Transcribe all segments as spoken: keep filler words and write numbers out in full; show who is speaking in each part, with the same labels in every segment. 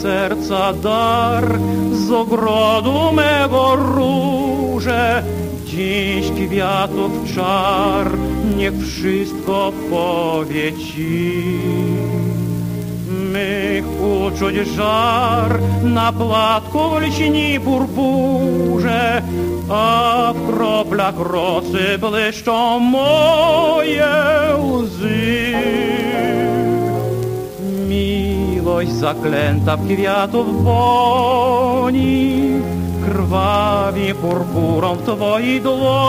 Speaker 1: serca dar, z ogrodu mego róże, dziś kwiatów czar, niech wszystko powie ci. Mych uczuć żar na płatku lśni purpurze, a w kroplach rosy błyszczą moje łzy. Miłość zaklęta w kwiatów woni, krwawi purpurą w twojej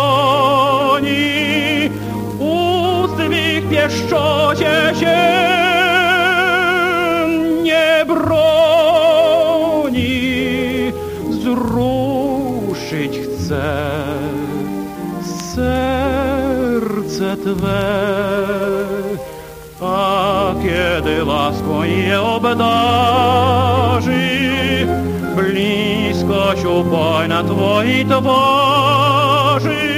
Speaker 1: dłoni. Ust twych pieszczocie się nie broni, wzruszyć chcę serce twe. A kiedy laską je obdarzy, bliskość upojna twojej twarzy,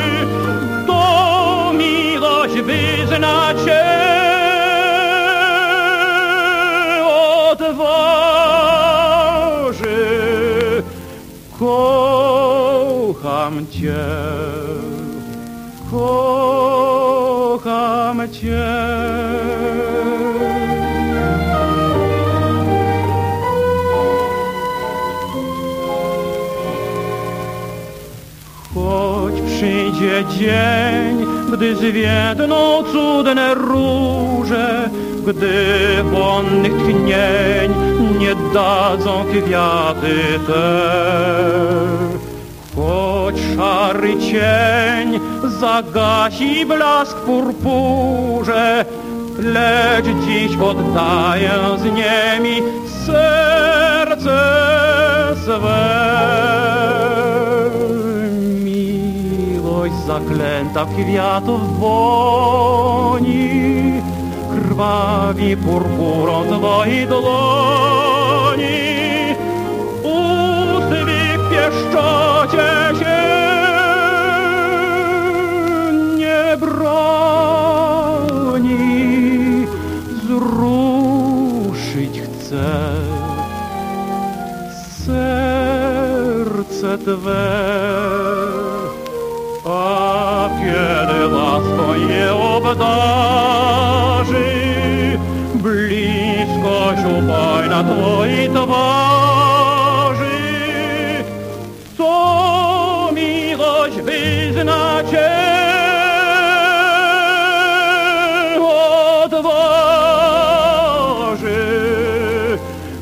Speaker 1: to miłość wyzna cię, odważy. Kocham cię, kocham cię. Choć przyjdzie dzień, gdy zwiedną cudne róże, gdy wonnych tchnień nie dadzą kwiaty te. Choć szary cień zagasi blask w purpurze, lecz dziś oddaję z niemi serce swe. Miłość zaklęta w kwiatów woni, krwawi purpurą twojej dłoni. Ust twych pieszczocie się nie broni, wzruszyć chcę serce twe. A kiedy laską je obdarzy, bliskość upojna twojej twarzy, to miłość wyzna cię, odważy.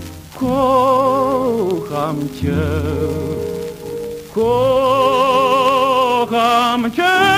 Speaker 1: Kocham cię, kocham cię.